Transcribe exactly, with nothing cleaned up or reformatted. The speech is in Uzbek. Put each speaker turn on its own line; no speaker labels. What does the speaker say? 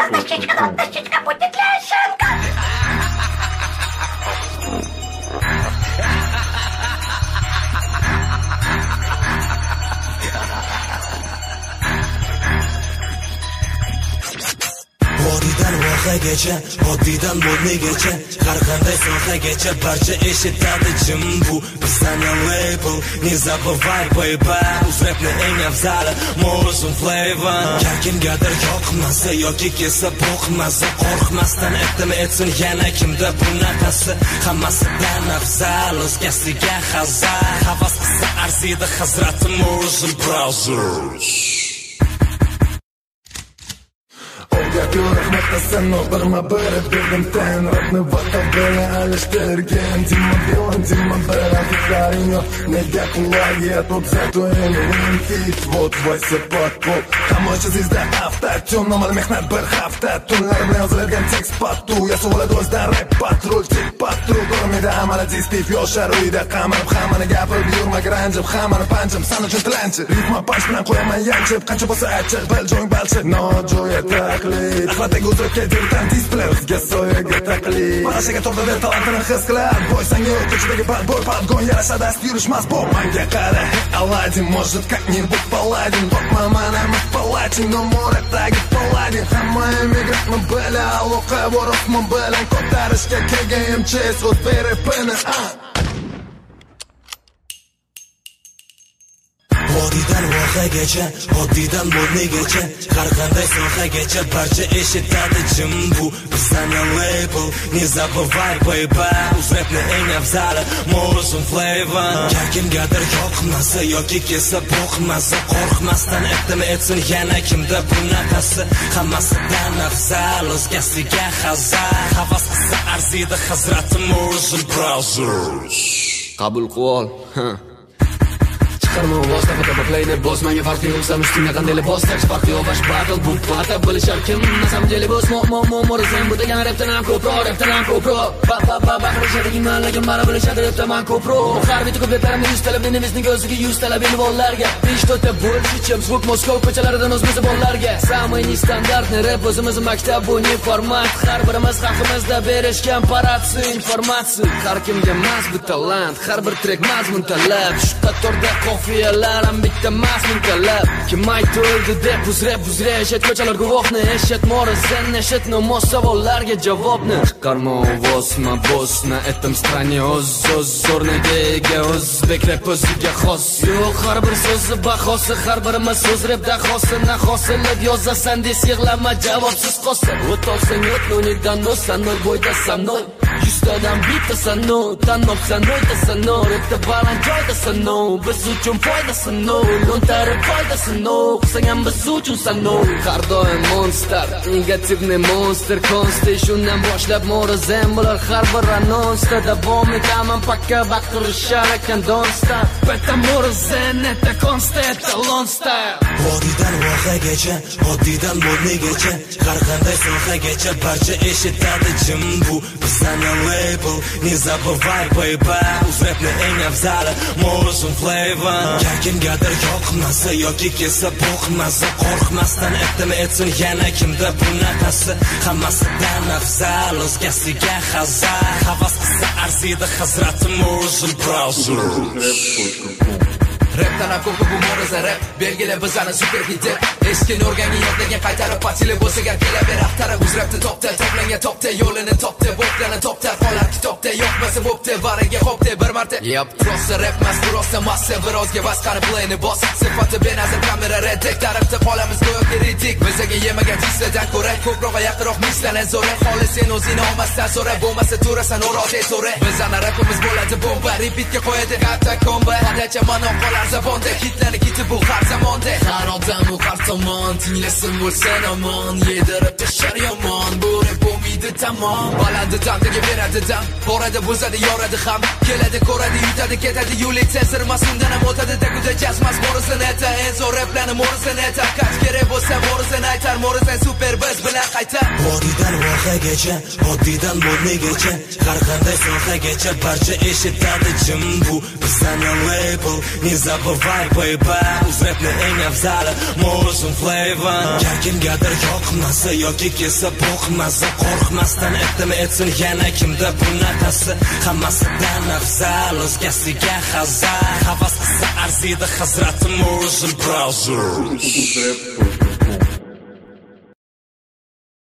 Подписчикам, подписчикам будет лещенка.
Vodidan voqegacha, oddidan bo'lmigacha, har qanday sohagacha barcha eshitadi jim bu bizning label. Не забывай, baby, uz rapni eng afzali Morrison flavor. Har kimgadir yoqmasa yoki kelsa boqmasa, qo'rqmasdan aytimi etsin yana kimda bunaqasi. Hammasidan afzal, o'zgasiga hazar. Havas qilsa arziydi hazrati Morrison Brothers.
Rahmatdasan birma bir berdim ten rapni vatan bilan alishtirgan Dimma bilan dimma bilan fikraring yo'q nega qulagiyat o'tsadoyim fit вот voice potpop Hamocha sizda avtotune normal mehnat bir hafta tunlar bilan yozilgan tekst patu yasoladi o'zdan rap patrul chek patrul ko'rmaydi amali distiv yoshlar uyda qamarib hammani gapirib yurma granjib hammani panjim san uchun tilanchi ritma punch bilan qo'yaman yanchib qancha bo'lsa achchiq bil joying balchiq nojo'ya taqlid axlatdagi o'zakka dirdan display o'zga soyaga taqlid marashaga to'g'ri der talantini his qilar boy sanga yo'q ko'chadagi bad boy padgon yarashadi asti yurishmas bob manga qara Aladdin может как-нибудь paladin topma mana paladin no more tagi paladin hamma emigrantni bila aloqa borofmi bilan ko'tarishga kelgan M C S o'z beripini
Vodidan voqegacha, oddidan bo'lmigacha, har qanday sohagacha barcha eshitadi jim bu bizning label. Не забывай, baby, uz rapni eng afzali Morrison flavor. Har kimgadir yoqmasa yoki kelsa boqmasa, qo'rqmasdan aytimi etsin yana kimda bunaqasi. Hammasidan afzal, o'zgasiga hazar. Havas qilsa arziydi hazrati Morrison Brothers.
Qabul qil. Qarmo voz taqada bakleyni boss menga farqi yo'q san ustingda qanday libos tax farqi yo'q bash battle bu battle bilishar kim na samom деле boss mo mo mo Morrison bu degan rapdan ham ko'proq rapdan ham ko'proq ba ba ba ba qilishadi imanlarga mara bilishadi rapdan ham ko'proq har bitta ko'plarni yuz talab nevisning o'ziga yuz talab ilvollarga что-то больше чем звук Moskva ko'chalaridan o'zimiz bollarga самый nestandартный rap o'zimiz maktab bu ne format har birimiz haqimizda berishgan paratsi informatsiya har kimga emas bu talant har bir trek mazmun talab shu qatorda Fiyalarım bitti masmin kalab Kim aytdi o'ldi deb buzrab buzrab Eshet ko'chalar guvohni Eshet Morrison Eshet nomos savollarga javobni Chiqarma ovozma bosna Etim strane o'z o'z o'rniga ega o'zbek rap o'ziga xos Yo'q har bir so'zi bahosi Har birimiz so'z rap dahosi Nahosilib yozasan des yig'lama javobsiz qolsin O'tolsang o't no'nidan o'san nol bo'ydasan nol Yuztadan bittasan no Tanobsan o'ydasan no Rapda baland joydasan no Biz uchun foydasi no Lo'ntarib foydasi no Qilsang ham biz uchun san no Har doim monster Negativni monster Konsti shundan boshlab Morrison bular har bir anonsda Davom etaman pakka baqirishar ekan don't stop Betta Morrison Etta konsta Etta lone style
Vodidan voqegacha Oddidan bo'lmigacha har qanday sohagacha barcha eshitadi jim bu bizning label. Не забывай, baby, uz rapni eng afzali Morrison flavor. Har kimgadir yoqmasa yoki kelsa boqmasa, qo'rqmasdan aytimi etsin yana kimda bunaqasi. Hammasidan afzal, o'zgasiga hazar. Havas qilsa arziydi hazrati Morrison Brothers.
Rapdan ham ko'p bu Morrison rap belgila bizani super hit deb eski o'rgangan yodlagan qaytarib patili bo'lsa gar kelaver axtarib uz rapni topda toplangan topda yo'lini topda bo'plarni topda qolar kitobda yo'qmasa bo'pti variga hopda bir marta yep prosta rap mas prosta massa birozga vasqani playni boss sifati benazir kamera redek tarafda qolamiz go'yo kritik bizaga yemagan tislardan ko'ra ko'proq yaqinroq mislanan zo'ra xolis sen o'zing olmasdan so'ra bo'lmasa turasan o'roqda so'ra bizani rapimiz bo'ladi bomba repeatga qo'yadi katakomba hadacha mano qolar zabonda hitlarni kitib bu har zamonda har odam u har tomon tinglasin bo'lsin omon yedirib tashar yomon bu rap bo'lmaydi tamom balandi tantaga beradi dam boradi buzadi yoradi ham keladi ko'radi yutadi ketadi yo'lik sensor masundan ham o'tadi daguda jazmas Morrison ayta en zo'r raplarni Morrison ayta qach kerak bo'lsa Morrison aytar Morrison super biz bilan qaytar
Vohadan vohagacha, oddiydan modnigacha, har qanday sohagacha barcha eshitadi jim bu bizning label. Не забывай, baby, uzrapni eng afzali Morrison flavor. Gar kimgadir yoqmasa yoki kelsa boqmasa, qo'rqmasdan aytdim etsin yana kimda bunaqasi. Hammasidan afzal, o'zgasiga hazar. Havas qilsa arziydi hazratim Morrison browser.